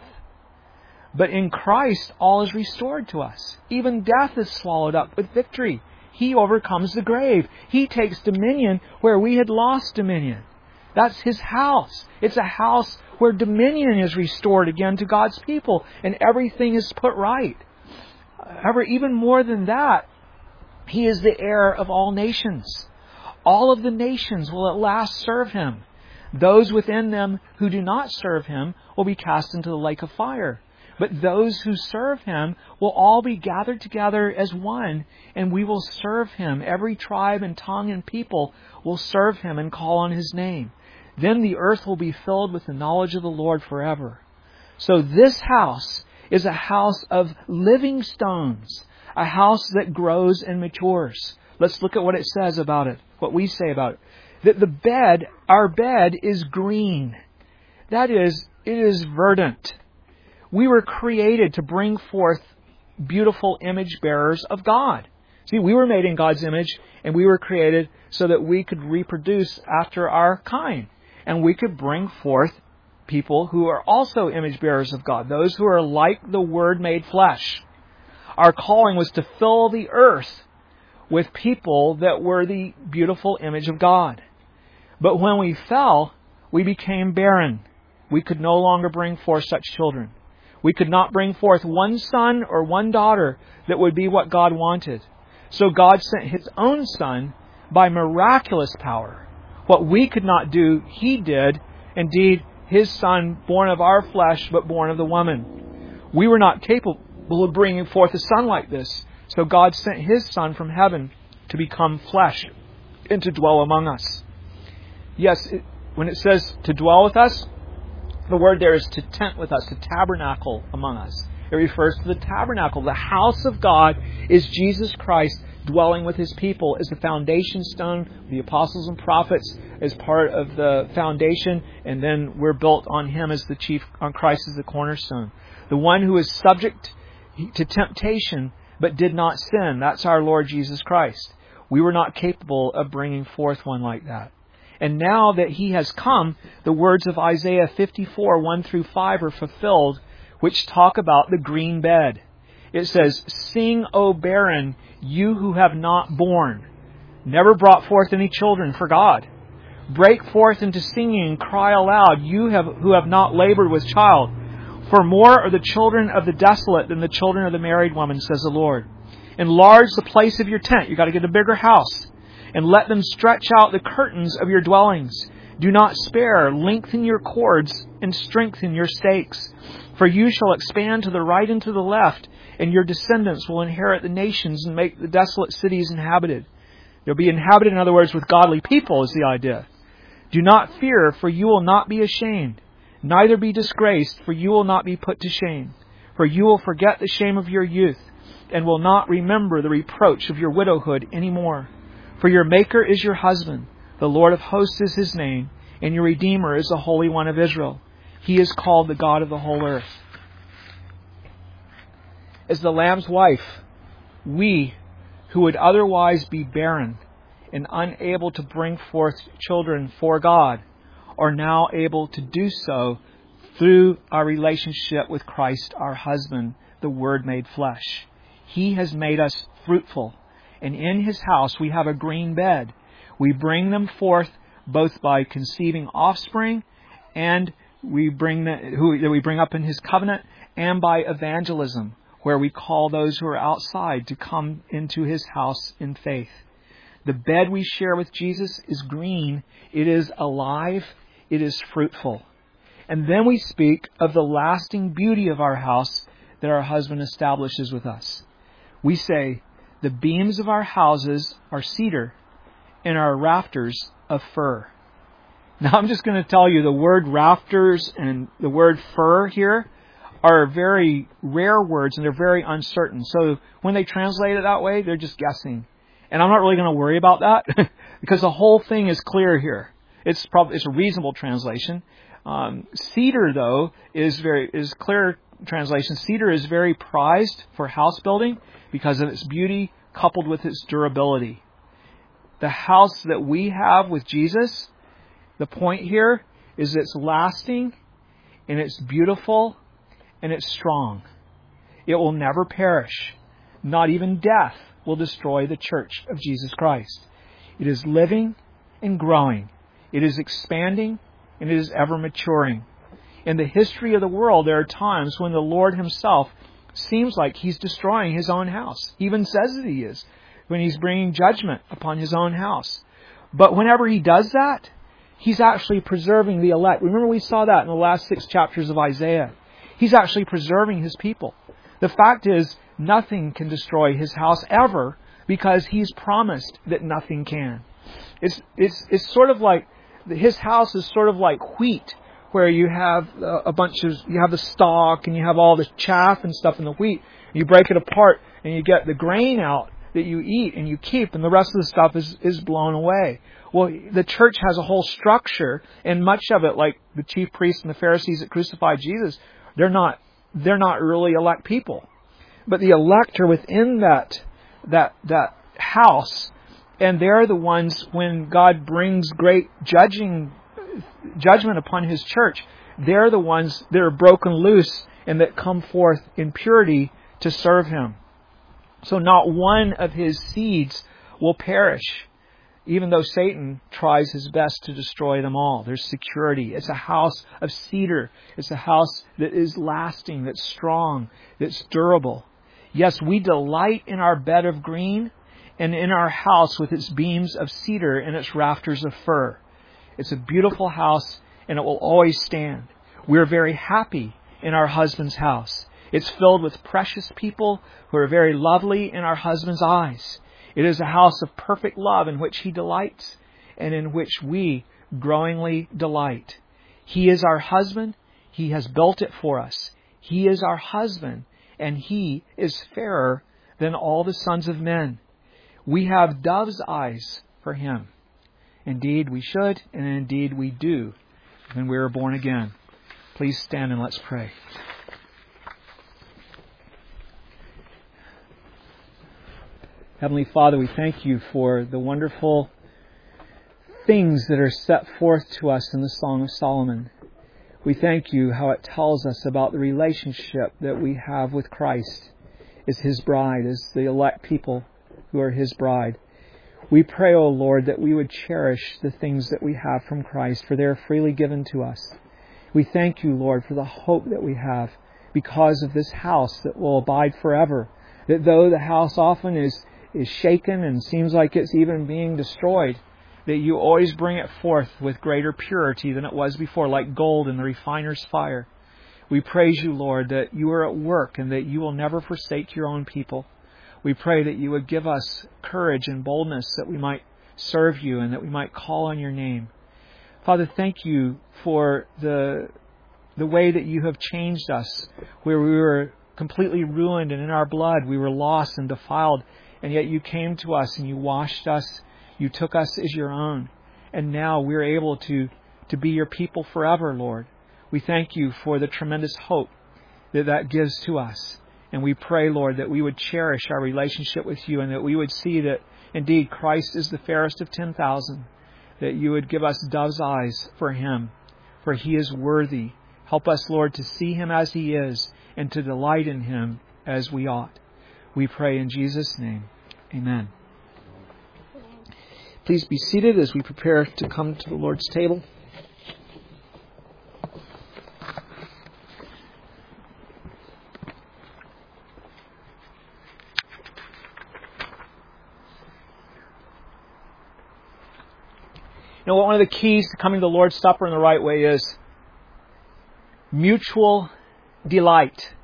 But in Christ, all is restored to us. Even death is swallowed up with victory. He overcomes the grave. He takes dominion where we had lost dominion. That's His house. It's a house where dominion is restored again to God's people and everything is put right. However, even more than that, He is the heir of all nations. All of the nations will at last serve Him. Those within them who do not serve Him will be cast into the lake of fire. But those who serve Him will all be gathered together as one, and we will serve Him. Every tribe and tongue and people will serve Him and call on His name. Then the earth will be filled with the knowledge of the Lord forever. So this house is a house of living stones, a house that grows and matures. Let's look at what it says about it, what we say about it. That the bed, our bed, is green. That is, it is verdant. We were created to bring forth beautiful image bearers of God. See, we were made in God's image, and we were created so that we could reproduce after our kind. And we could bring forth people who are also image bearers of God, those who are like the Word made flesh. Our calling was to fill the earth with people that were the beautiful image of God. But when we fell, we became barren. We could no longer bring forth such children. We could not bring forth one son or one daughter that would be what God wanted. So God sent His own Son by miraculous power. What we could not do, He did. Indeed, His Son, born of our flesh, but born of the woman. We were not capable of bringing forth a Son like this. So God sent His Son from heaven to become flesh and to dwell among us. Yes, it, when it says to dwell with us, the word there is to tent with us, to tabernacle among us. It refers to the tabernacle. The house of God is Jesus Christ dwelling with His people as the foundation stone, the apostles and prophets as part of the foundation, and then we're built on Him as the chief, on Christ as the cornerstone. The one who is subject to temptation but did not sin, that's our Lord Jesus Christ. We were not capable of bringing forth one like that. And now that He has come, the words of Isaiah fifty-four, one through five are fulfilled, which talk about the green bed. It says, "Sing, O barren, you who have not borne, never brought forth any children for God. Break forth into singing and cry aloud, you have, who have not labored with child. For more are the children of the desolate than the children of the married woman, says the Lord. Enlarge the place of your tent." You got to get a bigger house. "And let them stretch out the curtains of your dwellings. Do not spare. Lengthen your cords and strengthen your stakes. For you shall expand to the right and to the left, and your descendants will inherit the nations and make the desolate cities inhabited." They'll be inhabited, in other words, with godly people is the idea. "Do not fear, for you will not be ashamed. Neither be disgraced, for you will not be put to shame. For you will forget the shame of your youth, and will not remember the reproach of your widowhood any more. For your Maker is your husband, the Lord of hosts is His name, and your Redeemer is the Holy One of Israel. He is called the God of the whole earth." As the Lamb's wife, we, who would otherwise be barren and unable to bring forth children for God, are now able to do so through our relationship with Christ, our husband, the Word made flesh. He has made us fruitful. And in His house we have a green bed. We bring them forth both by conceiving offspring, and we bring the, who that we bring up in His covenant, and by evangelism, where we call those who are outside to come into His house in faith. The bed we share with Jesus is green. It is alive. It is fruitful. And then we speak of the lasting beauty of our house that our husband establishes with us. We say, "The beams of our houses are cedar, and our rafters of fir." Now I'm just going to tell you the word rafters and the word fir here are very rare words, and they're very uncertain. So when they translate it that way, they're just guessing. And I'm not really going to worry about that because the whole thing is clear here. It's probably it's a reasonable translation. Um, cedar, though, is very is clear translation. Cedar is very prized for house building because of its beauty coupled with its durability. The house that we have with Jesus, the point here is it's lasting, and it's beautiful, and it's strong. It will never perish. Not even death will destroy the church of Jesus Christ. It is living and growing. It is expanding, and it is ever maturing. In the history of the world, there are times when the Lord Himself seems like He's destroying His own house. He even says that He is, when He's bringing judgment upon His own house. But whenever He does that, He's actually preserving the elect. Remember, we saw that in the last six chapters of Isaiah. He's actually preserving His people. The fact is, nothing can destroy His house ever, because He's promised that nothing can. It's it's it's sort of like His house is sort of like wheat, where you have a bunch of you have the stalk and you have all the chaff and stuff in the wheat. You break it apart and you get the grain out that you eat and you keep, and the rest of the stuff is is blown away. Well, the church has a whole structure, and much of it, like the chief priests and the Pharisees that crucified Jesus, they're not they're not really elect people. But the elect are within that that that house, and they're the ones, when God brings great judging judgment upon His church, they're the ones that are broken loose and that come forth in purity to serve Him. So not one of His seeds will perish. even though Satan tries his best to destroy them all. There's security. It's a house of cedar. It's a house that is lasting, that's strong, that's durable. Yes, we delight in our bed of green and in our house with its beams of cedar and its rafters of fir. It's a beautiful house, and it will always stand. We're very happy in our husband's house. It's filled with precious people who are very lovely in our husband's eyes. It is a house of perfect love in which he delights and in which we growingly delight. He is our husband. He has built it for us. He is our husband, and he is fairer than all the sons of men. We have dove's eyes for him. Indeed, we should, and indeed we do when we are born again. Please stand and let's pray. Heavenly Father, we thank you for the wonderful things that are set forth to us in the Song of Solomon. We thank you how it tells us about the relationship that we have with Christ as his bride, as the elect people who are his bride. We pray, O Lord, that we would cherish the things that we have from Christ, for they are freely given to us. We thank you, Lord, for the hope that we have because of this house that will abide forever. That though the house often is is shaken and seems like it's even being destroyed, that you always bring it forth with greater purity than it was before, like gold in the refiner's fire. We praise you, Lord, that you are at work and that you will never forsake your own people. We pray that you would give us courage and boldness that we might serve you and that we might call on your name. Father, thank you for the the way that you have changed us, where we were completely ruined and in our blood we were lost and defiled. And yet you came to us and you washed us. You took us as your own. And now we're able to, to be your people forever, Lord. We thank you for the tremendous hope that that gives to us. And we pray, Lord, that we would cherish our relationship with you and that we would see that indeed Christ is the fairest of ten thousand. That you would give us dove's eyes for him, for he is worthy. Help us, Lord, to see him as he is and to delight in him as we ought. We pray in Jesus' name. Amen. Please be seated as we prepare to come to the Lord's table. You know, one of the keys to coming to the Lord's Supper in the right way is mutual delight.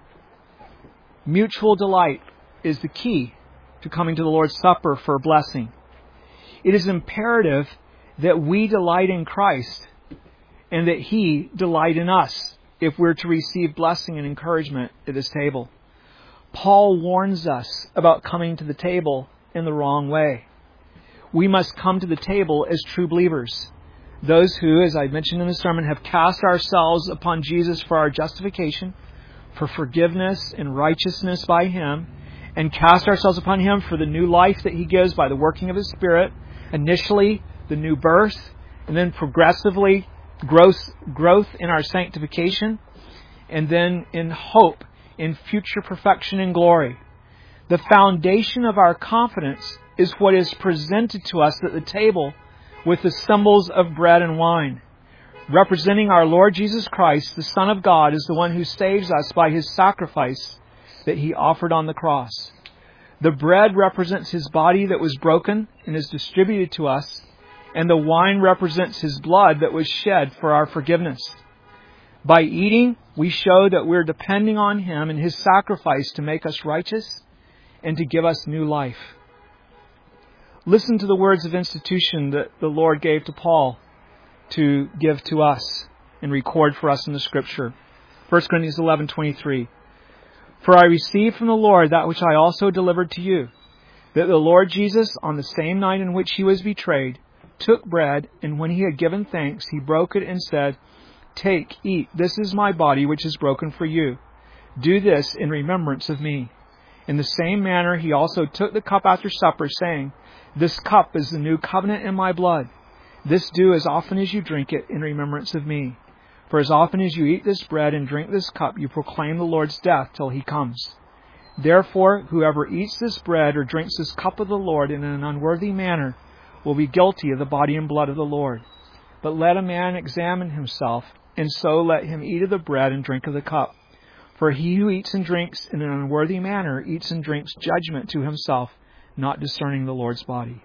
Mutual delight is the key to coming to the Lord's Supper for a blessing. It is imperative that we delight in Christ and that he delight in us if we're to receive blessing and encouragement at this table. Paul warns us about coming to the table in the wrong way. We must come to the table as true believers. Those who, as I mentioned in the sermon, have cast ourselves upon Jesus for our justification, for forgiveness and righteousness by him, and cast ourselves upon him for the new life that he gives by the working of his Spirit. Initially, the new birth, and then progressively growth, growth in our sanctification, and then in hope, in future perfection and glory. The foundation of our confidence is what is presented to us at the table with the symbols of bread and wine. Representing our Lord Jesus Christ, the Son of God, is the one who saves us by his sacrifice that he offered on the cross. The bread represents his body that was broken and is distributed to us, and the wine represents his blood that was shed for our forgiveness. By eating, we show that we're depending on him and his sacrifice to make us righteous and to give us new life. Listen to the words of institution that the Lord gave to Paul to give to us and record for us in the Scripture. First Corinthians eleven twenty-three. For I received from the Lord that which I also delivered to you, that the Lord Jesus, on the same night in which he was betrayed, took bread, and when he had given thanks, he broke it and said, Take, eat, this is my body which is broken for you. Do this in remembrance of me. In the same manner he also took the cup after supper, saying, This cup is the new covenant in my blood. This do as often as you drink it in remembrance of me. For as often as you eat this bread and drink this cup, you proclaim the Lord's death till he comes. Therefore, whoever eats this bread or drinks this cup of the Lord in an unworthy manner will be guilty of the body and blood of the Lord. But let a man examine himself, and so let him eat of the bread and drink of the cup. For he who eats and drinks in an unworthy manner eats and drinks judgment to himself, not discerning the Lord's body.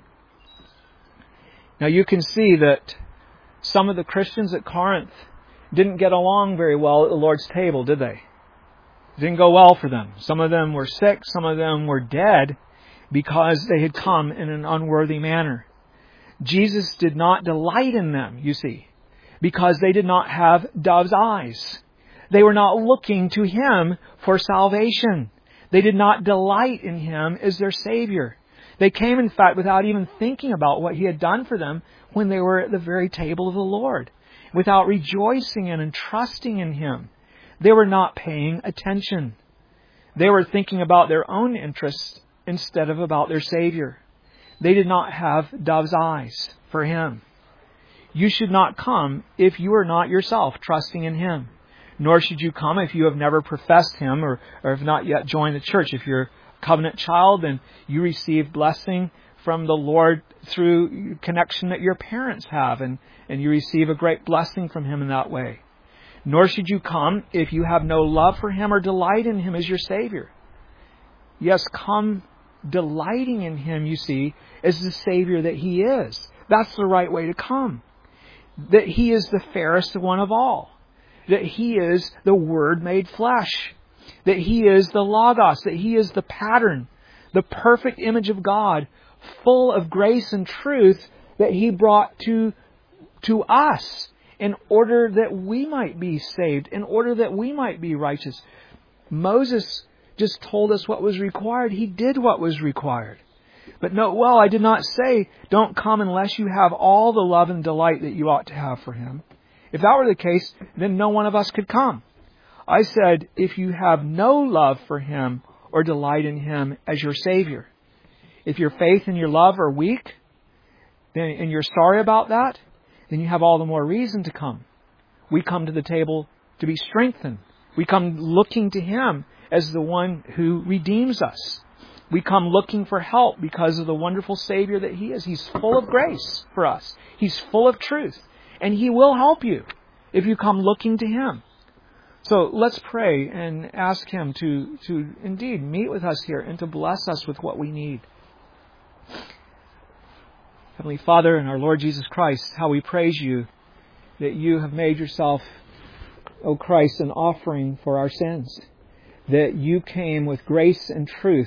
Now you can see that some of the Christians at Corinth didn't get along very well at the Lord's table, did they? It didn't go well for them. Some of them were sick, some of them were dead because they had come in an unworthy manner. Jesus did not delight in them, you see, because they did not have dove's eyes. They were not looking to Him for salvation. They did not delight in Him as their Savior. They came, in fact, without even thinking about what He had done for them when they were at the very table of the Lord, without rejoicing in and trusting in Him. They were not paying attention. They were thinking about their own interests instead of about their Savior. They did not have dove's eyes for Him. You should not come if you are not yourself trusting in Him. Nor should you come if you have never professed Him or, or have not yet joined the church. If you're a covenant child, then you receive blessing from the Lord through connection that your parents have, and, and you receive a great blessing from Him in that way. Nor should you come if you have no love for Him or delight in Him as your Savior. Yes, come delighting in Him, you see, as the Savior that He is. That's the right way to come. That He is the fairest one of all. That He is the Word made flesh. That He is the Logos. That He is the pattern, the perfect image of God, full of grace and truth that He brought to, to us in order that we might be saved, in order that we might be righteous. Moses just told us what was required. He did what was required. But note well, I did not say don't come unless you have all the love and delight that you ought to have for Him. If that were the case, then no one of us could come. I said, if you have no love for Him or delight in Him as your Savior, if your faith and your love are weak, then, and you're sorry about that, then you have all the more reason to come. We come to the table to be strengthened. We come looking to Him as the one who redeems us. We come looking for help because of the wonderful Savior that He is. He's full of grace for us. He's full of truth. And He will help you if you come looking to Him. So let's pray and ask Him to, to indeed meet with us here and to bless us with what we need. Heavenly Father and our Lord Jesus Christ, how we praise You that You have made Yourself, O Christ, an offering for our sins. That You came with grace and truth.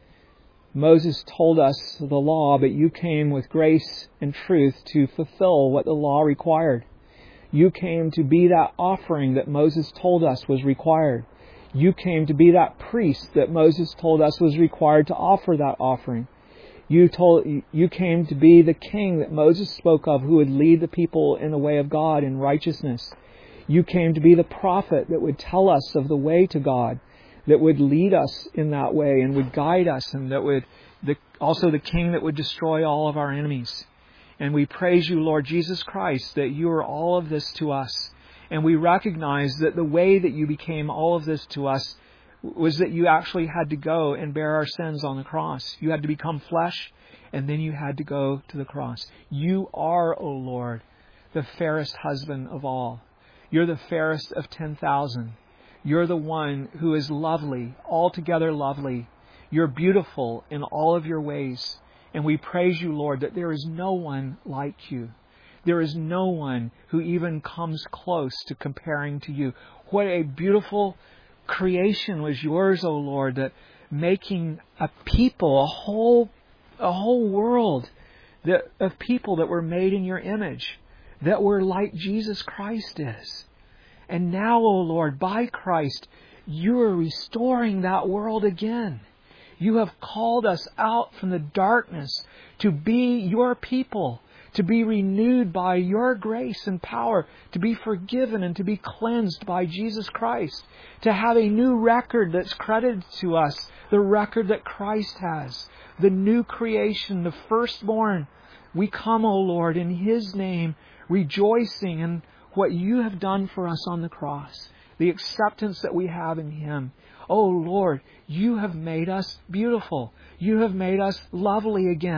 Moses told us the law, but You came with grace and truth to fulfill what the law required. You came to be that offering that Moses told us was required. You came to be that priest that Moses told us was required to offer that offering. You told, you came to be the king that Moses spoke of who would lead the people in the way of God in righteousness. You came to be the prophet that would tell us of the way to God, that would lead us in that way and would guide us, and that would the, also the King that would destroy all of our enemies. And we praise You, Lord Jesus Christ, that You are all of this to us. And we recognize that the way that You became all of this to us was that You actually had to go and bear our sins on the cross. You had to become flesh, and then You had to go to the cross. You are, O Lord, the fairest husband of all. You're the fairest of ten thousand. You're the one who is lovely, altogether lovely. You're beautiful in all of Your ways. And we praise You, Lord, that there is no one like You. There is no one who even comes close to comparing to You. What a beautiful creation was Yours, O Lord, that making a people, a whole, a whole world that, of people that were made in Your image, that were like Jesus Christ is. And now, O Lord, by Christ, You are restoring that world again. You have called us out from the darkness to be Your people, to be renewed by Your grace and power, to be forgiven and to be cleansed by Jesus Christ, to have a new record that's credited to us, the record that Christ has, the new creation, the firstborn. We come, O Lord, in His name, rejoicing in what You have done for us on the cross, the acceptance that we have in Him. Oh Lord, You have made us beautiful. You have made us lovely again.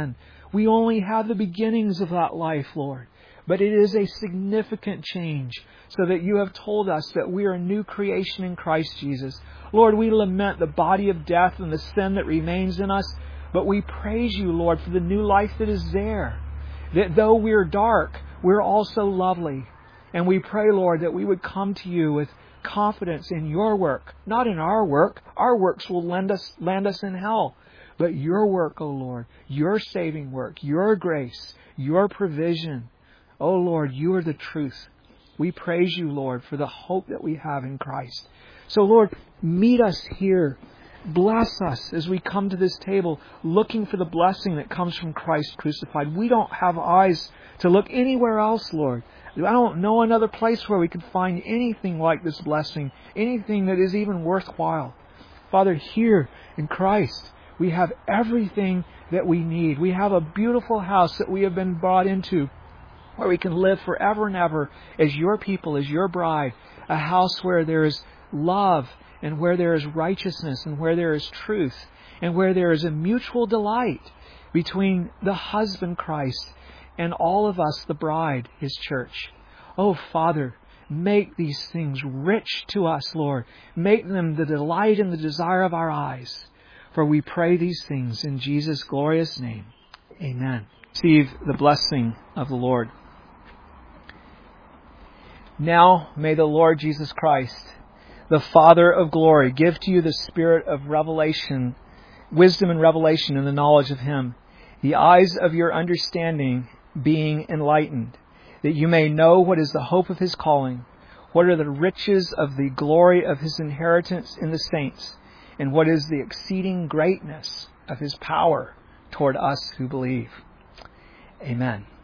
We only have the beginnings of that life, Lord. But it is a significant change, so that you have told us that we are a new creation in Christ Jesus. Lord, we lament the body of death and the sin that remains in us, but we praise you, Lord, for the new life that is there. That though we are dark, we're also lovely. And we pray, Lord, that we would come to you with confidence in your work, not in our work. Our works will land us, land us in hell. But your work, O Lord, your saving work, your grace, your provision. O Lord, you are the truth. We praise you, Lord, for the hope that we have in Christ. So, Lord, meet us here. Bless us as we come to this table looking for the blessing that comes from Christ crucified. We don't have eyes to look anywhere else, Lord. I don't know another place where we could find anything like this blessing, anything that is even worthwhile. Father, here in Christ, we have everything that we need. We have a beautiful house that we have been brought into, where we can live forever and ever as your people, as your bride. A house where there is love, and where there is righteousness, and where there is truth, and where there is a mutual delight between the husband Christ and all of us, the bride, His church. Oh, Father, make these things rich to us, Lord. Make them the delight and the desire of our eyes. For we pray these things in Jesus' glorious name. Amen. Receive the blessing of the Lord. Now may the Lord Jesus Christ, the Father of glory, give to you the spirit of revelation, wisdom and revelation in the knowledge of Him, the eyes of your understanding being enlightened, that you may know what is the hope of His calling, what are the riches of the glory of His inheritance in the saints, and what is the exceeding greatness of His power toward us who believe. Amen.